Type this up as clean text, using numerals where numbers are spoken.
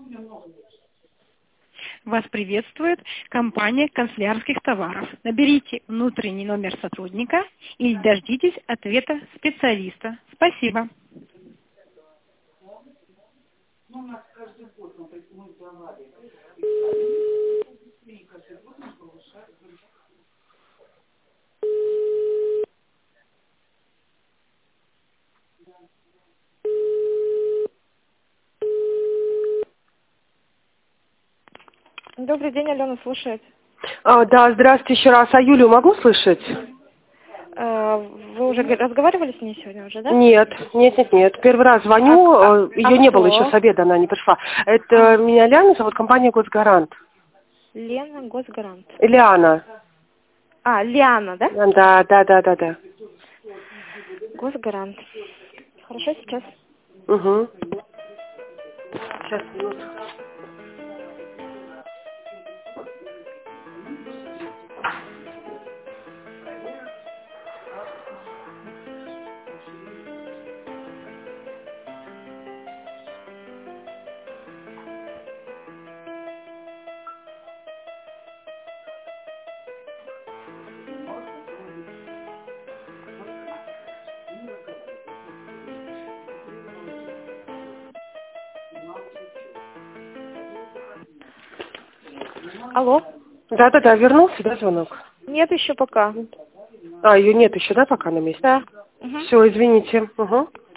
Вас приветствует компания канцелярских товаров. Наберите внутренний номер сотрудника и дождитесь ответа специалиста. Спасибо. Добрый день, Алена слушает. Да, здравствуйте еще раз. А Юлю могу слышать? Вы уже разговаривали с ней сегодня уже, да? Нет. Первый раз звоню, ее не было еще с обеда, она не пришла. Это меня Лиана зовут, компания Госгарант. Лена, Госгарант. Лиана. Лиана, да? Да. Госгарант. Хорошо, сейчас. Угу. Сейчас, минуту. Алло? Да, вернулся, да, звонок? Нет еще пока. Ее нет еще, да, пока на месте? Да. Все, извините. Угу.